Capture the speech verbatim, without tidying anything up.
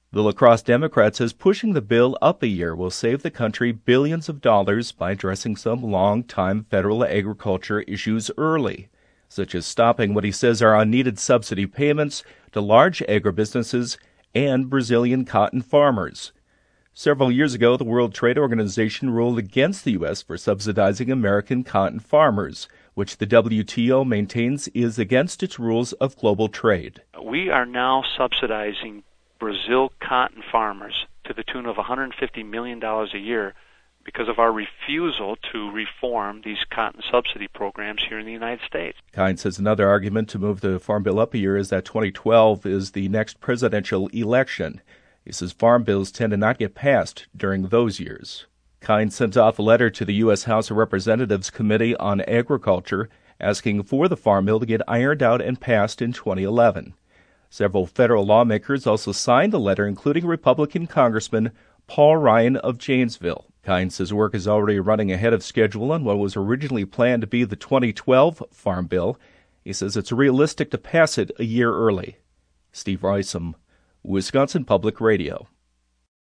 The La Crosse Democrat says pushing the bill up a year will save the country billions of dollars by addressing some long-time federal agriculture issues early, such as stopping what he says are unneeded subsidy payments to large agribusinesses and Brazilian cotton farmers. Several years ago, the World Trade Organization ruled against the U S for subsidizing American cotton farmers, which the W T O maintains is against its rules of global trade. We are now subsidizing Brazil cotton farmers to the tune of one hundred fifty million dollars a year because of our refusal to reform these cotton subsidy programs here in the United States. Kine says another argument to move the Farm Bill up a year is that twenty twelve is the next presidential election. He says farm bills tend to not get passed during those years. Kine sent off a letter to the U S House of Representatives Committee on Agriculture asking for the Farm Bill to get ironed out and passed in twenty eleven. Several federal lawmakers also signed the letter, including Republican Congressman Paul Ryan of Janesville. Kine says work is already running ahead of schedule on what was originally planned to be the twenty twelve Farm Bill. He says it's realistic to pass it a year early. Steve Roisum, Wisconsin Public Radio.